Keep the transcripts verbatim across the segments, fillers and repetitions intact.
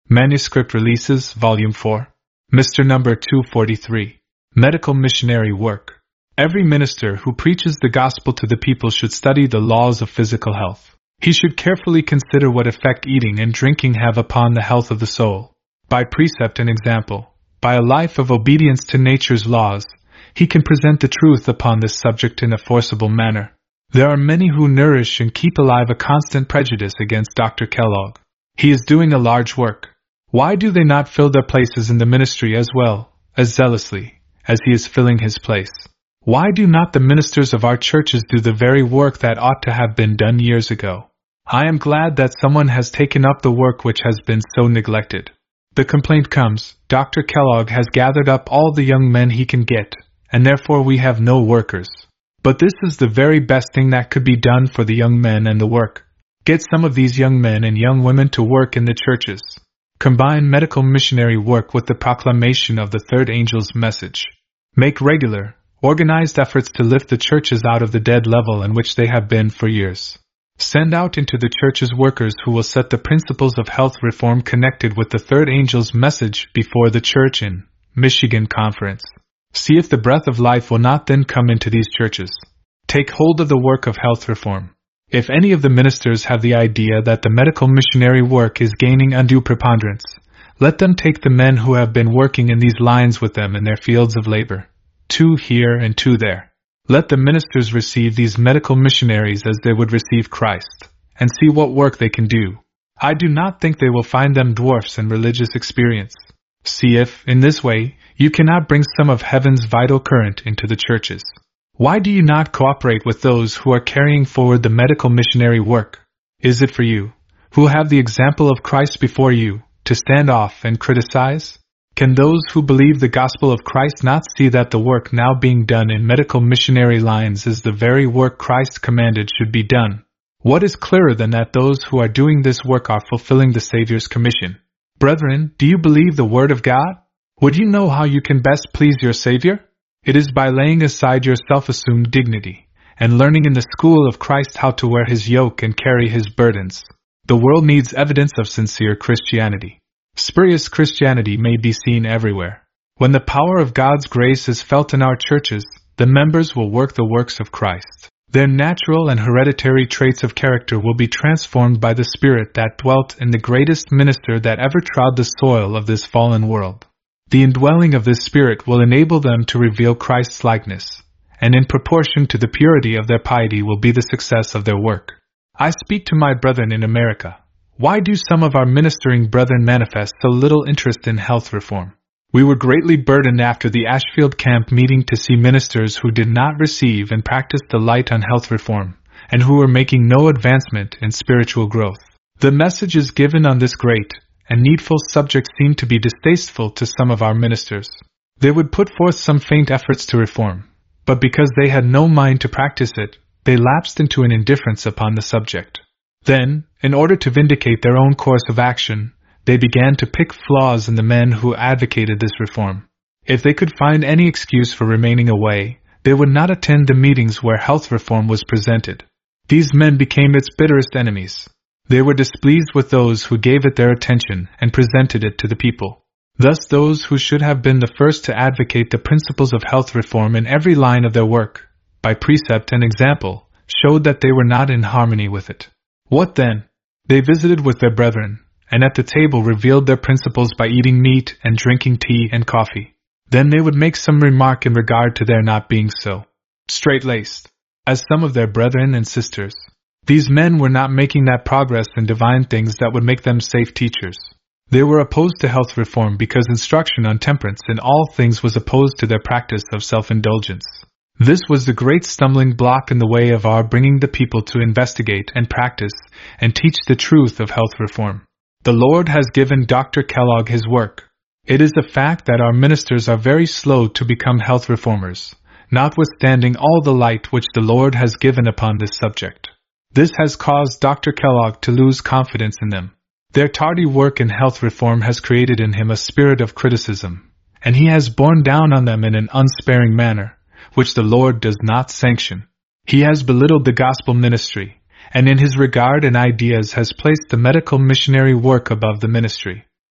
Manuscript Releases, Volume four. Mister Number two forty-three. Medical Missionary Work. Every minister who preaches the gospel to the people should study the laws of physical health. He should carefully consider what effect eating and drinking have upon the health of the soul. By precept and example, by a life of obedience to nature's laws, he can present the truth upon this subject in a forcible manner. There are many who nourish and keep alive a constant prejudice against Doctor Kellogg. He is doing a large work. Why do they not fill their places in the ministry as well, as zealously, as he is filling his place? Why do not the ministers of our churches do the very work that ought to have been done years ago? I am glad that someone has taken up the work which has been so neglected. The complaint comes, Doctor Kellogg has gathered up all the young men he can get, and therefore we have no workers. But this is the very best thing that could be done for the young men and the work. Get some of these young men and young women to work in the churches. Combine medical missionary work with the proclamation of the third angel's message. Make regular, organized efforts to lift the churches out of the dead level in which they have been for years. Send out into the churches workers who will set the principles of health reform connected with the third angel's message before the church in Michigan Conference. See if the breath of life will not then come into these churches. Take hold of the work of health reform. If any of the ministers have the idea that the medical missionary work is gaining undue preponderance, let them take the men who have been working in these lines with them in their fields of labor, two here and two there. Let the ministers receive these medical missionaries as they would receive Christ, and see what work they can do. I do not think they will find them dwarfs in religious experience. See if, in this way, you cannot bring some of heaven's vital current into the churches. Why do you not cooperate with those who are carrying forward the medical missionary work? Is it for you, who have the example of Christ before you, to stand off and criticize? Can those who believe the gospel of Christ not see that the work now being done in medical missionary lines is the very work Christ commanded should be done? What is clearer than that those who are doing this work are fulfilling the Savior's commission? Brethren, do you believe the word of God? Would you know how you can best please your Savior? It is by laying aside your self-assumed dignity, and learning in the school of Christ how to wear his yoke and carry his burdens. The world needs evidence of sincere Christianity. Spurious Christianity may be seen everywhere. When the power of God's grace is felt in our churches, the members will work the works of Christ. Their natural and hereditary traits of character will be transformed by the Spirit that dwelt in the greatest minister that ever trod the soil of this fallen world. The indwelling of this Spirit will enable them to reveal Christ's likeness, and in proportion to the purity of their piety will be the success of their work. I speak to my brethren in America. Why do some of our ministering brethren manifest so little interest in health reform? We were greatly burdened after the Ashfield camp meeting to see ministers who did not receive and practice the light on health reform, and who were making no advancement in spiritual growth. The messages given on this great and needful subject seemed to be distasteful to some of our ministers. They would put forth some faint efforts to reform, but because they had no mind to practice it, they lapsed into an indifference upon the subject. Then, in order to vindicate their own course of action, they began to pick flaws in the men who advocated this reform. If they could find any excuse for remaining away, they would not attend the meetings where health reform was presented. These men became its bitterest enemies. They were displeased with those who gave it their attention and presented it to the people. Thus those who should have been the first to advocate the principles of health reform in every line of their work, by precept and example, showed that they were not in harmony with it. What then? They visited with their brethren, and at the table revealed their principles by eating meat and drinking tea and coffee. Then they would make some remark in regard to their not being so straight-laced as some of their brethren and sisters. These men were not making that progress in divine things that would make them safe teachers. They were opposed to health reform because instruction on temperance in all things was opposed to their practice of self-indulgence. This was the great stumbling block in the way of our bringing the people to investigate and practice and teach the truth of health reform. The Lord has given Doctor Kellogg his work. It is a fact that our ministers are very slow to become health reformers, notwithstanding all the light which the Lord has given upon this subject. This has caused Doctor Kellogg to lose confidence in them. Their tardy work in health reform has created in him a spirit of criticism, and he has borne down on them in an unsparing manner, which the Lord does not sanction. He has belittled the gospel ministry, and in his regard and ideas has placed the medical missionary work above the ministry.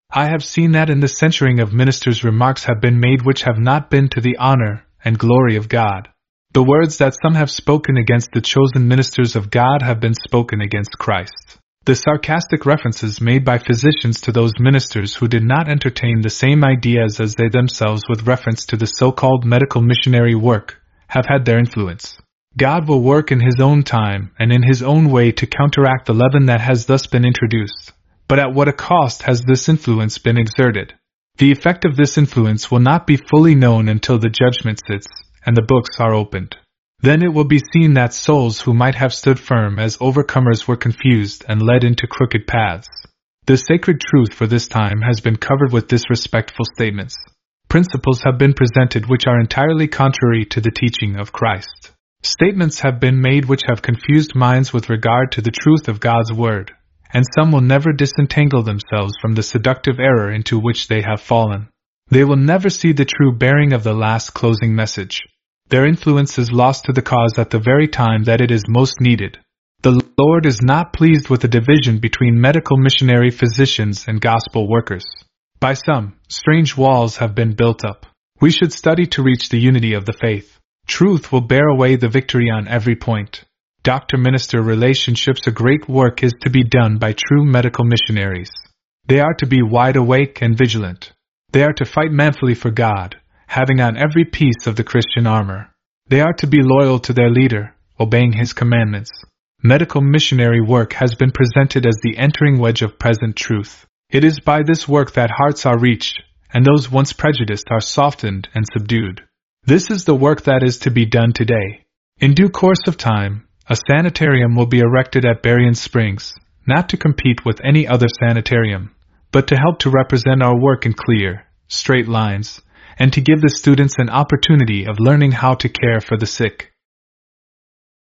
I have seen that in the censuring of ministers remarks have been made which have not been to the honor and glory of God. The words that some have spoken against the chosen ministers of God have been spoken against Christ. The sarcastic references made by physicians to those ministers who did not entertain the same ideas as they themselves with reference to the so-called medical missionary work have had their influence. God will work in His own time and in His own way to counteract the leaven that has thus been introduced. But at what a cost has this influence been exerted? The effect of this influence will not be fully known until the judgment sits and the books are opened. Then it will be seen that souls who might have stood firm as overcomers were confused and led into crooked paths. The sacred truth for this time has been covered with disrespectful statements. Principles have been presented which are entirely contrary to the teaching of Christ. Statements have been made which have confused minds with regard to the truth of God's Word, and some will never disentangle themselves from the seductive error into which they have fallen. They will never see the true bearing of the last closing message. Their influence is lost to the cause at the very time that it is most needed. The Lord is not pleased with the division between medical missionary physicians and gospel workers. By some, strange walls have been built up. We should study to reach the unity of the faith. Truth will bear away the victory on every point. Doctor-minister relationships. A great work is to be done by true medical missionaries. They are to be wide awake and vigilant. They are to fight manfully for God, having on every piece of the Christian armor. They are to be loyal to their leader, obeying his commandments. Medical missionary work has been presented as the entering wedge of present truth. It is by this work that hearts are reached, and those once prejudiced are softened and subdued. This is the work that is to be done today. In due course of time, a sanitarium will be erected at Berrien Springs, not to compete with any other sanitarium, but to help to represent our work in clear, straight lines, and to give the students an opportunity of learning how to care for the sick.